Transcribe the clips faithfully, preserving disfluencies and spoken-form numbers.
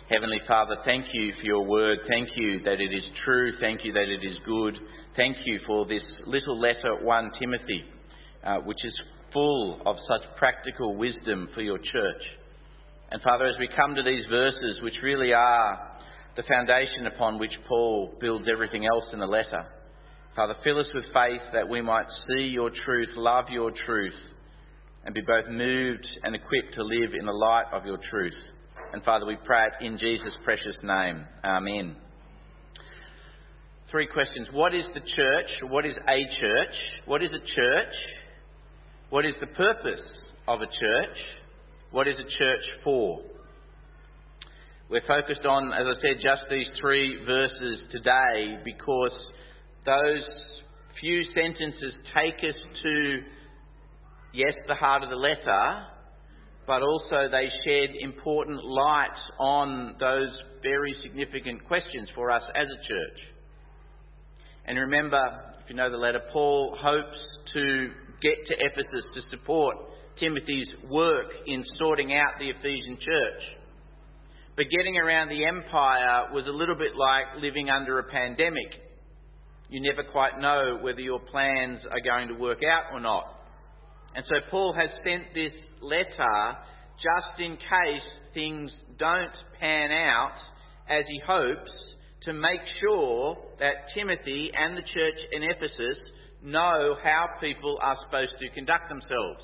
Heavenly Father, thank you for your word. Thank you that it is true. Thank you that it is good. Thank you for this little letter, First Timothy, uh, which is full of such practical wisdom for your church. And Father, as we come to these verses, which really are the foundation upon which Paul builds everything else in the letter, Father, fill us with faith that we might see your truth, love your truth, and be both moved and equipped to live in the light of your truth. And Father, we pray it in Jesus' precious name. Amen. Three questions. What is the church? What is a church? What is a church? What is the purpose of a church? What is a church for? We're focused on, as I said, just these three verses today because those few sentences take us to, yes, the heart of the letter, but also they shed important light on those very significant questions for us as a church. And remember, if you know the letter, Paul hopes to get to Ephesus to support Timothy's work in sorting out the Ephesian church. But getting around the empire was a little bit like living under a pandemic. You never quite know whether your plans are going to work out or not. And so Paul has sent this letter just in case things don't pan out as he hopes, to make sure that Timothy and the church in Ephesus know how people are supposed to conduct themselves.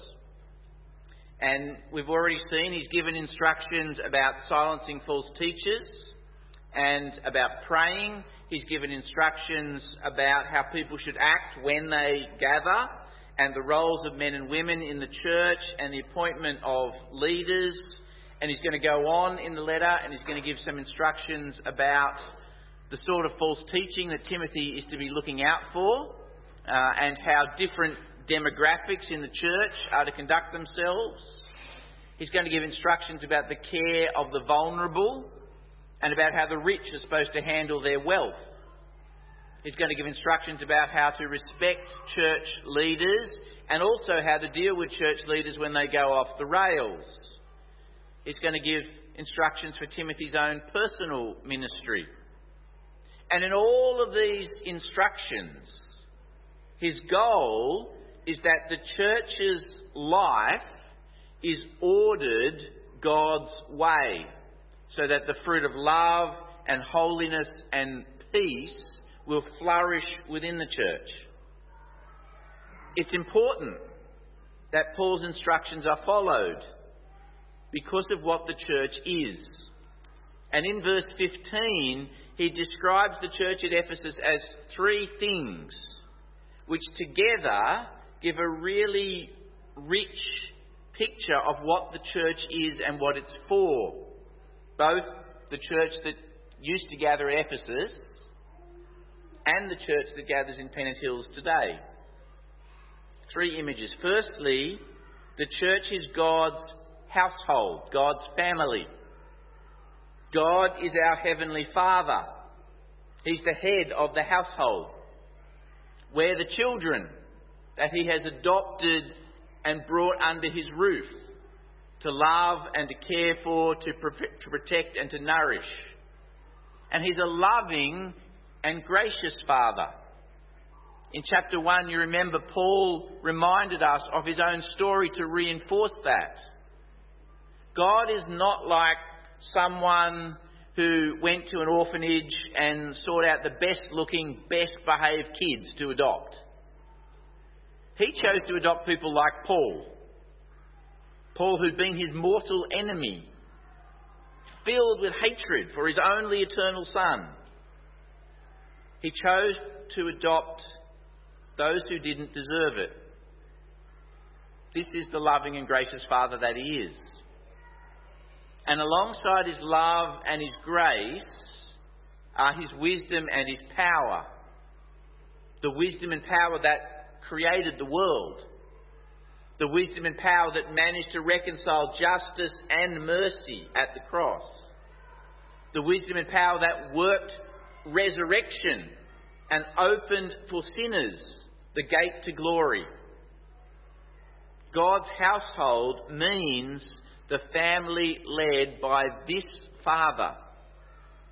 And we've already seen he's given instructions about silencing false teachers and about praying. He's given instructions about how people should act when they gather, and the roles of men and women in the church, and the appointment of leaders. And he's going to go on in the letter and he's going to give some instructions about the sort of false teaching that Timothy is to be looking out for, uh, and how different demographics in the church are to conduct themselves. He's going to give instructions about the care of the vulnerable and about how the rich are supposed to handle their wealth. He's going to give instructions about how to respect church leaders and also how to deal with church leaders when they go off the rails. He's going to give instructions for Timothy's own personal ministry. And in all of these instructions, his goal is that the church's life is ordered God's way, so that the fruit of love and holiness and peace will flourish within the church. It's important that Paul's instructions are followed because of what the church is. And in verse fifteen, he describes the church at Ephesus as three things, which together give a really rich picture of what the church is and what it's for. Both the church that used to gather at Ephesus and the church that gathers in Pennant Hills today. Three images. Firstly, the church is God's household, God's family. God is our Heavenly Father. He's the head of the household. We're the children that He has adopted and brought under His roof to love and to care for, to protect and to nourish. And He's a loving and gracious Father. In chapter one, you remember Paul reminded us of his own story to reinforce that. God is not like someone who went to an orphanage and sought out the best looking, best behaved kids to adopt. He chose to adopt people like Paul. Paul, who'd been his mortal enemy, filled with hatred for his only eternal Son. He chose to adopt those who didn't deserve it. This is the loving and gracious Father that He is. And alongside His love and His grace are His wisdom and His power. The wisdom and power that created the world. The wisdom and power that managed to reconcile justice and mercy at the cross. The wisdom and power that worked resurrection and opened for sinners the gate to glory. God's household means the family led by this Father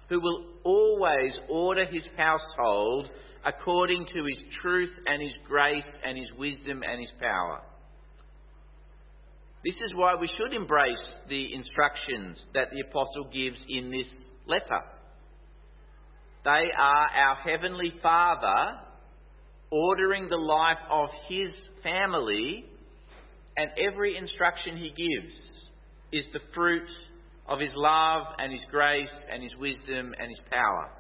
who will always order his household according to his truth and his grace and his wisdom and his power. This is why we should embrace the instructions that the apostle gives in this letter. They are our Heavenly Father ordering the life of his family, and every instruction he gives is the fruit of his love and his grace and his wisdom and his power.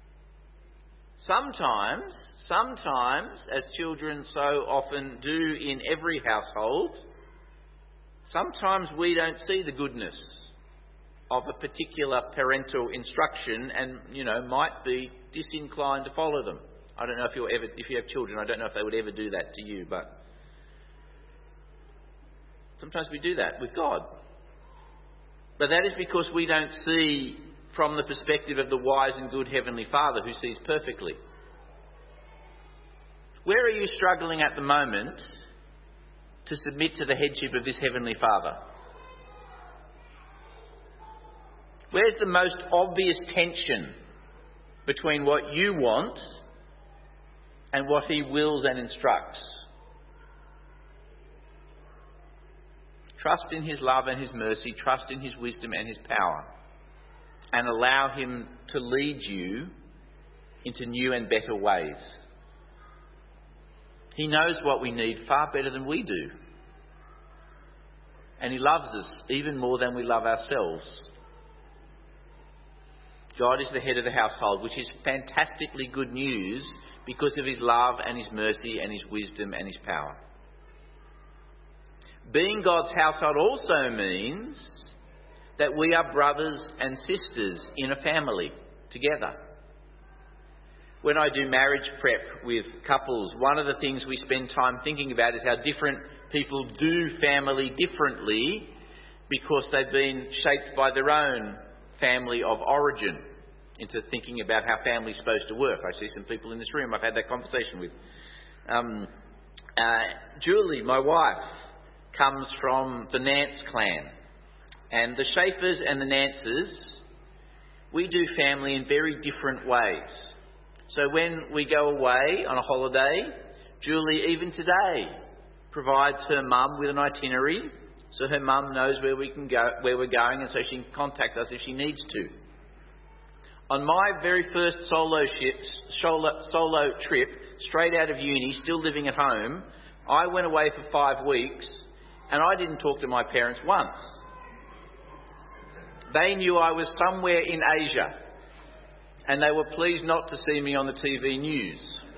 Sometimes, sometimes, as children so often do in every household, sometimes we don't see the goodness of a particular parental instruction and, you know, might be disinclined to follow them. I don't know if you're ever, if you have children, I don't know if they would ever do that to you, but sometimes we do that with God. But that is because we don't see from the perspective of the wise and good Heavenly Father who sees perfectly. Where are you struggling at the moment to submit to the headship of this Heavenly Father? Where's the most obvious tension between what you want and what he wills and instructs? Trust in his love and his mercy, trust in his wisdom and his power, and allow him to lead you into new and better ways. He knows what we need far better than we do. And he loves us even more than we love ourselves. God is the head of the household, which is fantastically good news because of his love and his mercy and his wisdom and his power. Being God's household also means that we are brothers and sisters in a family together. When I do marriage prep with couples, one of the things we spend time thinking about is how different people do family differently because they've been shaped by their own family of origin into thinking about how family's supposed to work. I see some people in this room I've had that conversation with. Um, uh, Julie, my wife, comes from the Nance clan. And the Schaefers and the Nances, we do family in very different ways. So when we go away on a holiday, Julie, even today, provides her mum with an itinerary so her mum knows where we can go, where we're going, and so she can contact us if she needs to. On my very first solo, ship, solo, solo trip, straight out of uni, still living at home, I went away for five weeks and I didn't talk to my parents once. They knew I was somewhere in Asia and they were pleased not to see me on the T V news.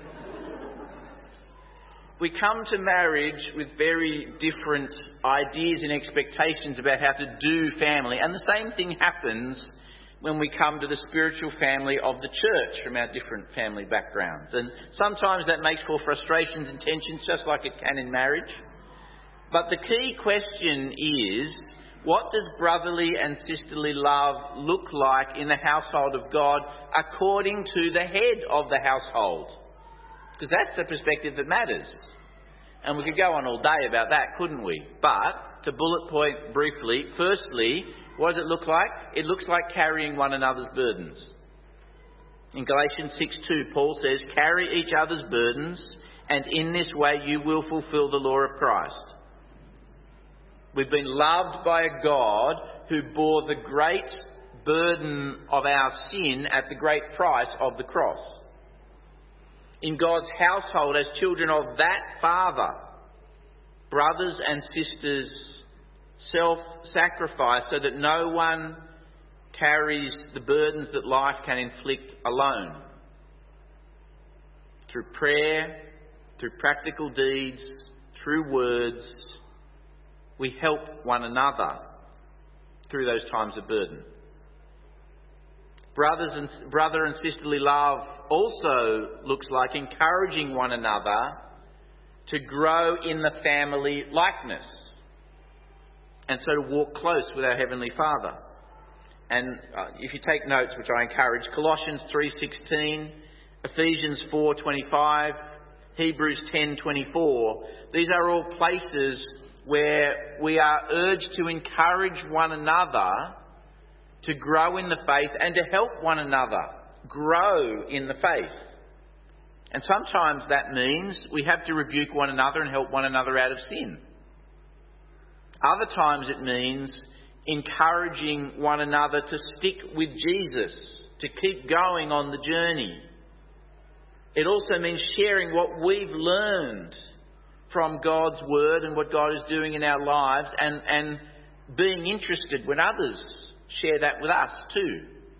We come to marriage with very different ideas and expectations about how to do family, and the same thing happens when we come to the spiritual family of the church from our different family backgrounds. And sometimes that makes for frustrations and tensions, just like it can in marriage. But the key question is, what does brotherly and sisterly love look like in the household of God according to the head of the household? Because that's the perspective that matters. And we could go on all day about that, couldn't we? But, to bullet point briefly, firstly, what does it look like? It looks like carrying one another's burdens. In Galatians six two, Paul says, "Carry each other's burdens, and in this way you will fulfill the law of Christ." We've been loved by a God who bore the great burden of our sin at the great price of the cross. In God's household, as children of that Father, brothers and sisters self-sacrifice so that no one carries the burdens that life can inflict alone. Through prayer, through practical deeds, through words, we help one another through those times of burden. Brothers and brother and sisterly love also looks like encouraging one another to grow in the family likeness, and so to walk close with our Heavenly Father. And uh, if you take notes, which I encourage, Colossians three sixteen, Ephesians four twenty-five, Hebrews ten twenty-four, these are all places where we are urged to encourage one another to grow in the faith and to help one another grow in the faith. And sometimes that means we have to rebuke one another and help one another out of sin. Other times it means encouraging one another to stick with Jesus, to keep going on the journey. It also means sharing what we've learned from God's Word and what God is doing in our lives, and, and being interested when others share that with us too.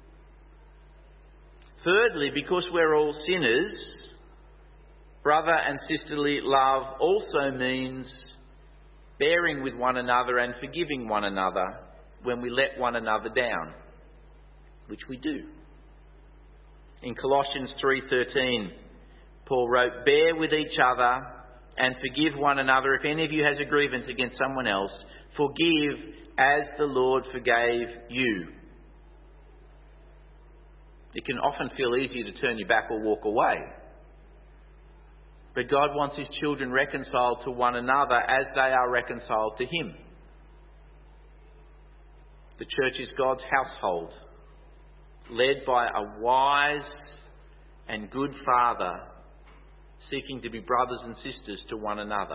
Thirdly, because we're all sinners, brother and sisterly love also means bearing with one another and forgiving one another when we let one another down, which we do. In Colossians three thirteen, Paul wrote, "Bear with each other and forgive one another. If any of you has a grievance against someone else, forgive as the Lord forgave you." It can often feel easier to turn your back or walk away. But God wants his children reconciled to one another as they are reconciled to him. The church is God's household, led by a wise and good Father, seeking to be brothers and sisters to one another.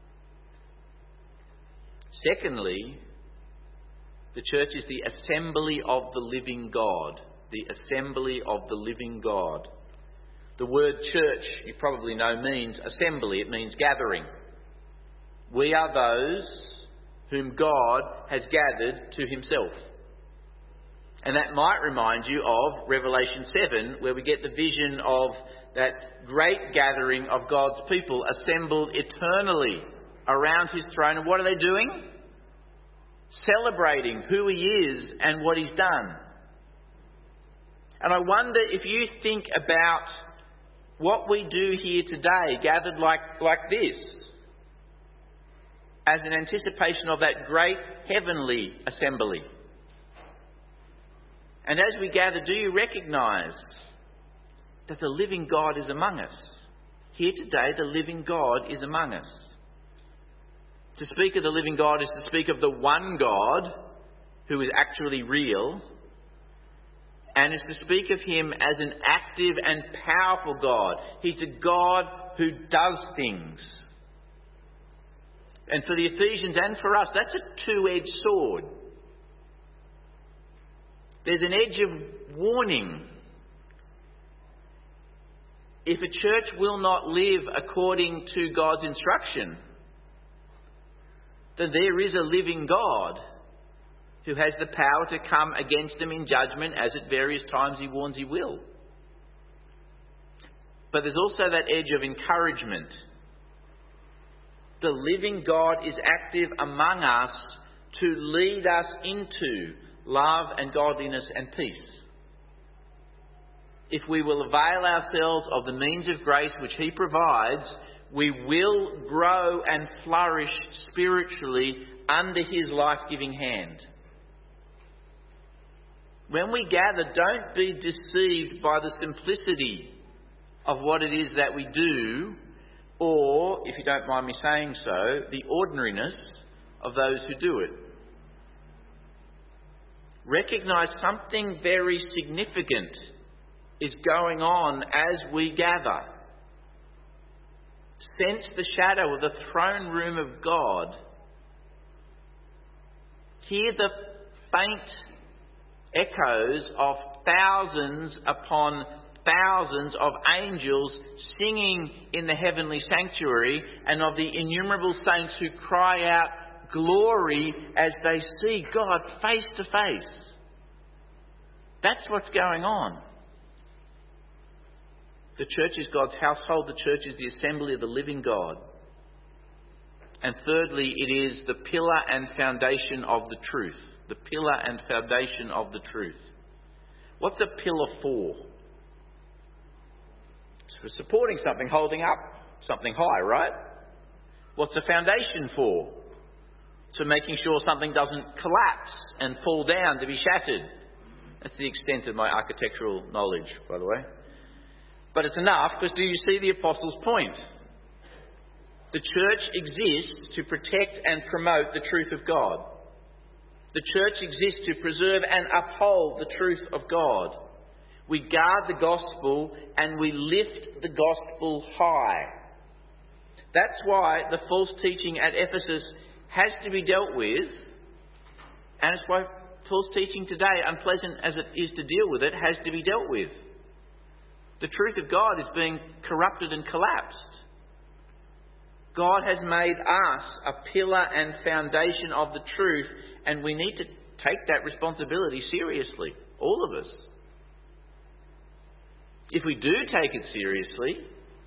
Secondly, the church is the assembly of the living God. The assembly of the living God. The word church, you probably know, means assembly. It means gathering. We are those whom God has gathered to himself. And that might remind you of Revelation seven, where we get the vision of that great gathering of God's people assembled eternally around his throne. And what are they doing? Celebrating who he is and what he's done. And I wonder if you think about what we do here today, gathered like, like this, as an anticipation of that great heavenly assembly. And as we gather, do you recognise that the living God is among us? Here today, the living God is among us. To speak of the living God is to speak of the one God who is actually real, and is to speak of him as an active and powerful God. He's a God who does things. And for the Ephesians and for us, that's a two-edged sword. There's an edge of warning. If a church will not live according to God's instruction, then there is a living God who has the power to come against them in judgment, as at various times he warns he will. But there's also that edge of encouragement. The living God is active among us to lead us into love and godliness and peace. If we will avail ourselves of the means of grace which he provides, we will grow and flourish spiritually under his life-giving hand. When we gather, don't be deceived by the simplicity of what it is that we do, or, if you don't mind me saying so, the ordinariness of those who do it. Recognise something very significant is going on as we gather. Sense the shadow of the throne room of God. Hear the faint echoes of thousands upon thousands of angels singing in the heavenly sanctuary, and of the innumerable saints who cry out glory as they see God face to face. That's what's going on. The church is God's household. The church is the assembly of the living God. And thirdly, it is the pillar and foundation of the truth. The pillar and foundation of the truth. What's a pillar for? It's for supporting something, holding up something high, right? What's a foundation for? It's for making sure something doesn't collapse and fall down to be shattered. That's the extent of my architectural knowledge, by the way. But it's enough, because do you see the apostle's point? The church exists to protect and promote the truth of God. The church exists to preserve and uphold the truth of God. We guard the gospel and we lift the gospel high. That's why the false teaching at Ephesus has to be dealt with, and it's why false teaching today, unpleasant as it is to deal with it, has to be dealt with. The truth of God is being corrupted and collapsed. God has made us a pillar and foundation of the truth, and we need to take that responsibility seriously, all of us. If we do take it seriously,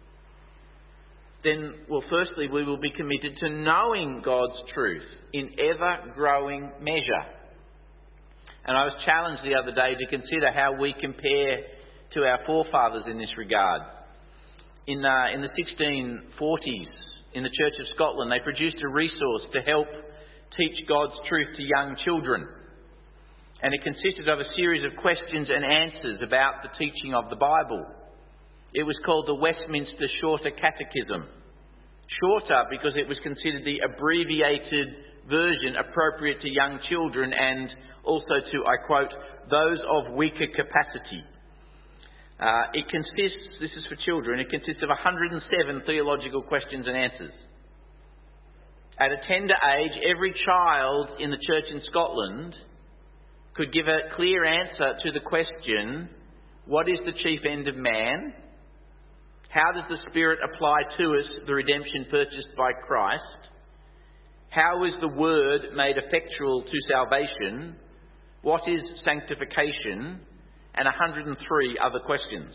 then, well, firstly, we will be committed to knowing God's truth in ever-growing measure. And I was challenged the other day to consider how we compare to our forefathers in this regard. In, uh, in the sixteen forties, in the Church of Scotland, they produced a resource to help teach God's truth to young children. And it consisted of a series of questions and answers about the teaching of the Bible. It was called the Westminster Shorter Catechism. Shorter because it was considered the abbreviated version appropriate to young children and also to, I quote, those of weaker capacity. Uh, it consists, this is for children, it consists of one hundred seven theological questions and answers. At a tender age, every child in the church in Scotland could give a clear answer to the question, what is the chief end of man? How does the Spirit apply to us the redemption purchased by Christ? How is the Word made effectual to salvation? What is sanctification? And one hundred three other questions.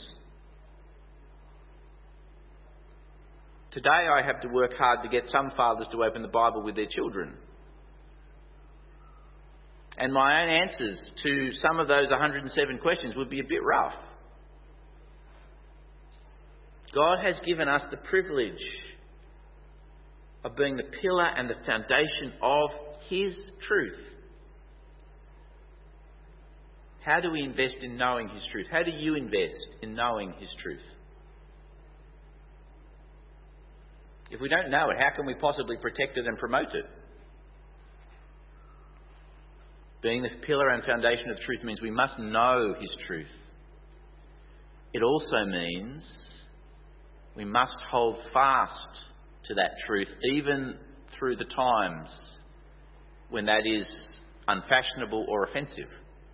Today I have to work hard to get some fathers to open the Bible with their children. And my own answers to some of those one hundred seven questions would be a bit rough. God has given us the privilege of being the pillar and the foundation of His truth. How do we invest in knowing His truth? How do you invest in knowing His truth? If we don't know it, how can we possibly protect it and promote it? Being the pillar and foundation of truth means we must know His truth. It also means we must hold fast to that truth, even through the times when that is unfashionable or offensive.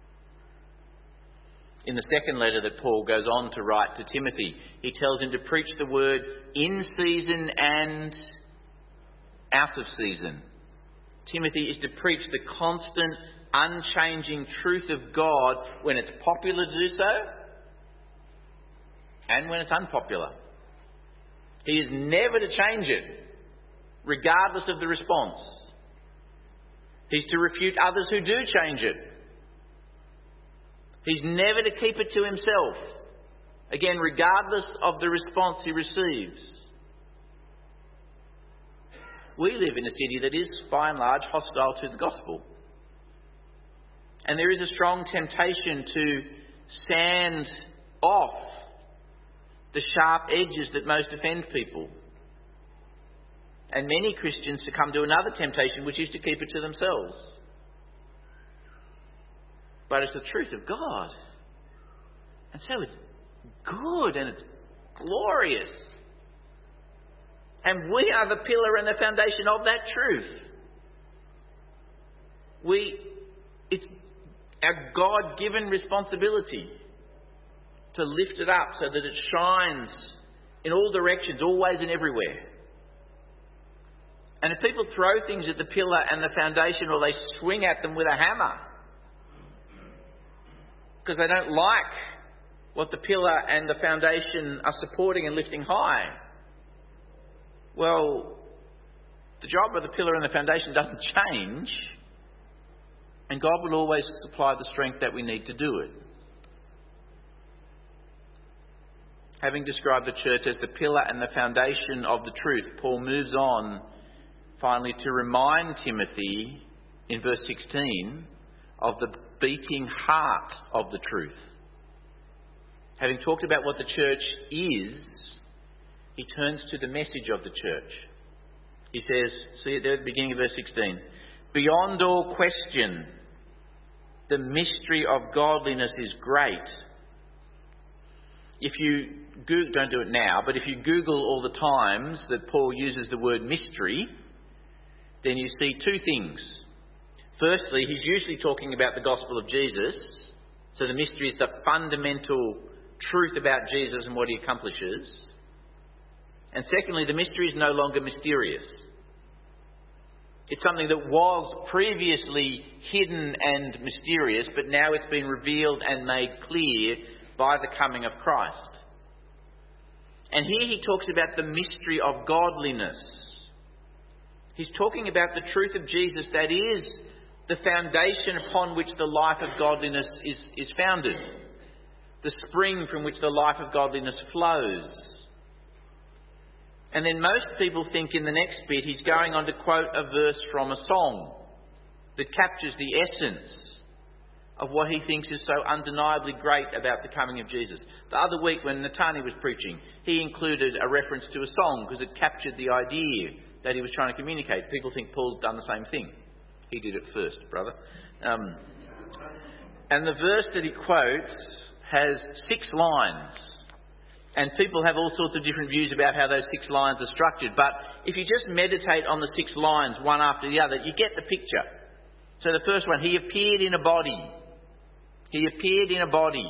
In the second letter that Paul goes on to write to Timothy, he tells him to preach the word in season and out of season. Timothy is to preach the constant, unchanging truth of God when it's popular to do so and when it's unpopular. He is never to change it, regardless of the response. He's to refute others who do change it. He's never to keep it to himself, again, regardless of the response he receives. We live in a city that is, by and large, hostile to the gospel. And there is a strong temptation to sand off the sharp edges that most offend people. And many Christians succumb to another temptation, which is to keep it to themselves. But it's the truth of God. And so it's good and it's glorious. And we are the pillar and the foundation of that truth. We, it's our God-given responsibility to lift it up so that it shines in all directions, always and everywhere. And if people throw things at the pillar and the foundation, or they swing at them with a hammer because they don't like what the pillar and the foundation are supporting and lifting high, well, the job of the pillar and the foundation doesn't change, and God will always supply the strength that we need to do it. Having described the church as the pillar and the foundation of the truth, Paul moves on finally to remind Timothy in verse sixteen of the beating heart of the truth. Having talked about what the church is, he turns to the message of the church. He says, see it there at the beginning of verse sixteen, beyond all question, The mystery of godliness is great. If you Google, don't do it now, but if you Google all the times that Paul uses the word mystery, then you see two things. Firstly, he's usually talking about the gospel of Jesus. So the mystery is the fundamental truth about Jesus and what he accomplishes. And secondly, the mystery is no longer mysterious. It's something that was previously hidden and mysterious, but now it's been revealed and made clear by the coming of Christ. And here he talks about the mystery of godliness. He's talking about the truth of Jesus that is the foundation upon which the life of godliness is, is founded. The spring from which the life of godliness flows. And then most people think in the next bit he's going on to quote a verse from a song that captures the essence of what he thinks is so undeniably great about the coming of Jesus. The other week when Natani was preaching, he included a reference to a song because it captured the idea that he was trying to communicate. People think Paul's done the same thing. He did it first, brother. Um, and the verse that he quotes has six lines. And people have all sorts of different views about how those six lines are structured. But if you just meditate on the six lines, one after the other, you get the picture. So the first one, he appeared in a body. He appeared in a body.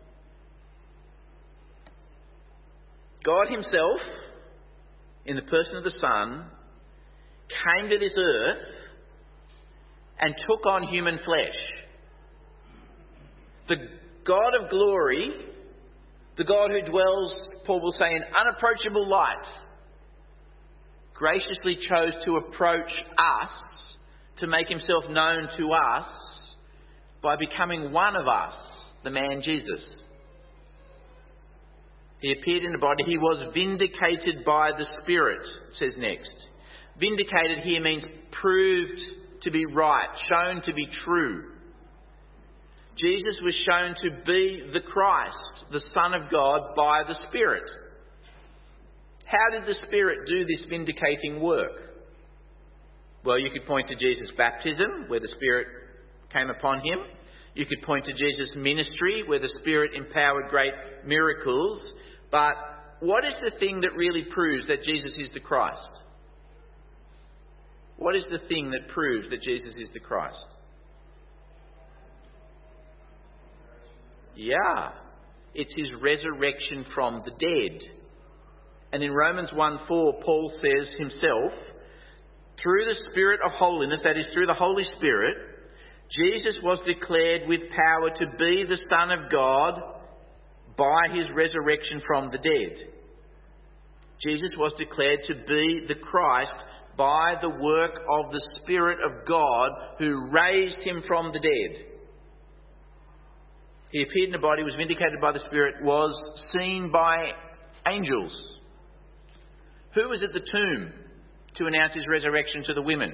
God himself, in the person of the Son, came to this earth and took on human flesh. The God of glory, the God who dwells, Paul will say, in unapproachable light, graciously chose to approach us, to make himself known to us, by becoming one of us, the man Jesus. He appeared in a body. He was vindicated by the Spirit, it says next. Vindicated here means proved to be right, shown to be true. Jesus was shown to be the Christ, the Son of God, by the Spirit. How did the Spirit do this vindicating work? Well, you could point to Jesus' baptism, where the Spirit came upon him. You could point to Jesus' ministry, where the Spirit empowered great miracles. But what is the thing that really proves that Jesus is the Christ? What is the thing that proves that Jesus is the Christ? Yeah, it's his resurrection from the dead. And in Romans one four, Paul says himself, through the Spirit of holiness, that is through the Holy Spirit, Jesus was declared with power to be the Son of God by his resurrection from the dead. Jesus was declared to be the Christ by the work of the Spirit of God who raised him from the dead. He appeared in a body, was vindicated by the Spirit, was seen by angels. Who was at the tomb to announce his resurrection to the women?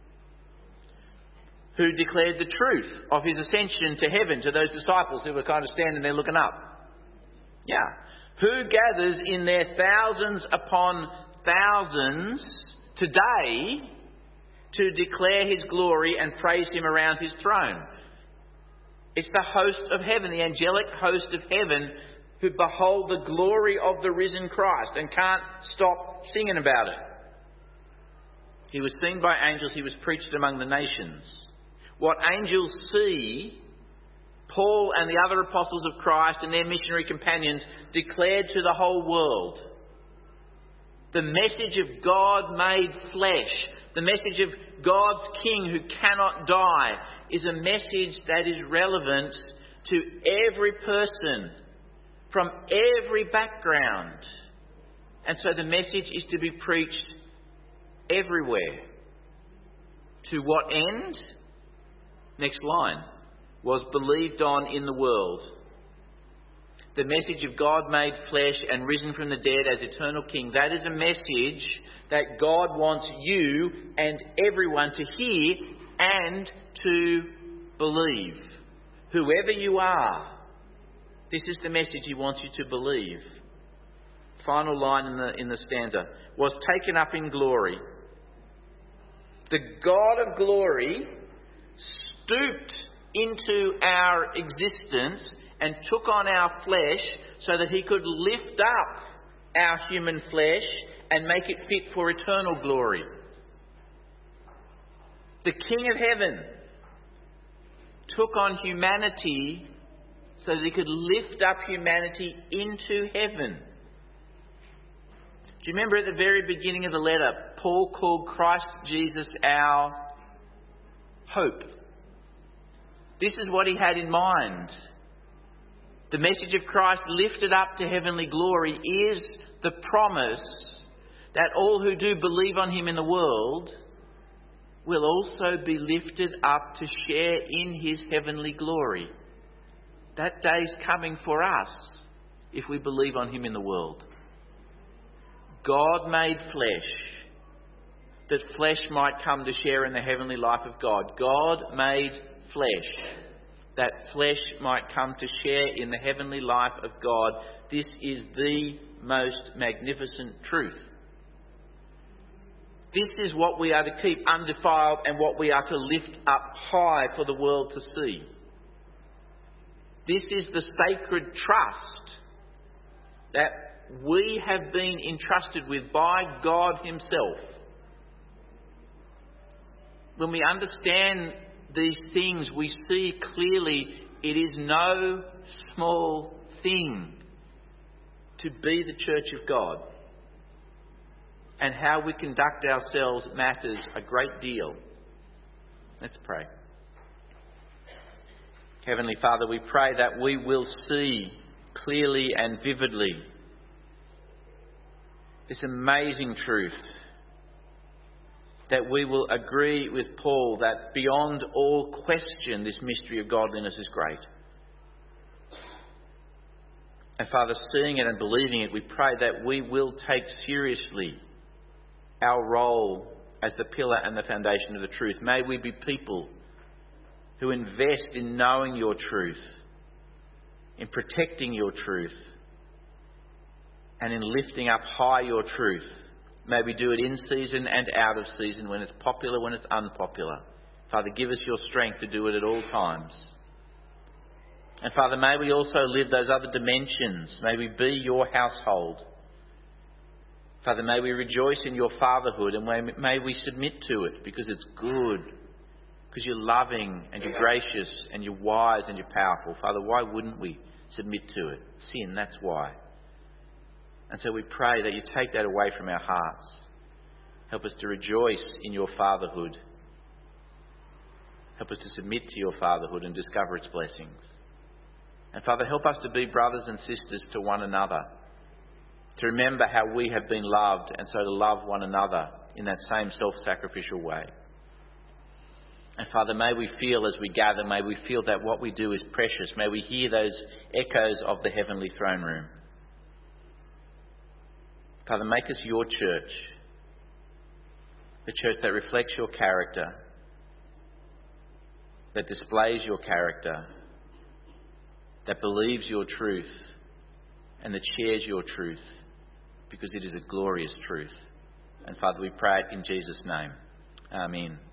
Who declared the truth of his ascension to heaven to those disciples who were kind of standing there looking up? Yeah. Who gathers in their thousands upon thousands today to declare his glory and praise him around his throne? It's the host of heaven, the angelic host of heaven, who behold the glory of the risen Christ and can't stop singing about it. He was seen by angels, he was preached among the nations. What angels see, Paul and the other apostles of Christ and their missionary companions declared to the whole world. The message of God made flesh, the message of God's King who cannot die, is a message that is relevant to every person from every background. And so the message is to be preached everywhere. To what end? Next line. Was believed on in the world. The message of God made flesh and risen from the dead as eternal King. That is a message that God wants you and everyone to hear and to believe. Whoever you are, this is the message he wants you to believe. Final line in the, in the stanza. Was taken up in glory. The God of glory stooped into our existence and took on our flesh so that he could lift up our human flesh and make it fit for eternal glory. The King of Heaven took on humanity so that he could lift up humanity into heaven. Do you remember at the very beginning of the letter, Paul called Christ Jesus our hope? This is what he had in mind. The message of Christ lifted up to heavenly glory is the promise that all who do believe on him in the world will also be lifted up to share in his heavenly glory. That day's coming for us if we believe on him in the world. God made flesh, that flesh might come to share in the heavenly life of God. God made flesh, that flesh might come to share in the heavenly life of God. This is the most magnificent truth. This is what we are to keep undefiled and what we are to lift up high for the world to see. This is the sacred trust that we have been entrusted with by God himself. When we understand these things, we see clearly it is no small thing to be the church of God. And how we conduct ourselves matters a great deal. Let's pray. Heavenly Father, we pray that we will see clearly and vividly this amazing truth, that we will agree with Paul that beyond all question this mystery of godliness is great. And Father, seeing it and believing it, we pray that we will take seriously our role as the pillar and the foundation of the truth. May we be people who invest in knowing your truth, in protecting your truth, and in lifting up high your truth. May we do it in season and out of season, when it's popular, when it's unpopular. Father, give us your strength to do it at all times. And Father, may we also live those other dimensions. May we be your household. Father, may we rejoice in your fatherhood, and may, may we submit to it because it's good, because you're loving and you're gracious and you're wise and you're powerful. Father, why wouldn't we submit to it? Sin, that's why. And so we pray that you take that away from our hearts. Help us to rejoice in your fatherhood. Help us to submit to your fatherhood and discover its blessings. And Father, help us to be brothers and sisters to one another, to remember how we have been loved, and so to love one another in that same self-sacrificial way. And Father, may we feel as we gather, may we feel that what we do is precious. May we hear those echoes of the heavenly throne room. Father, make us your church, the church that reflects your character, that displays your character, that believes your truth, and that shares your truth, because it is a glorious truth. And Father, we pray it in Jesus' name. Amen.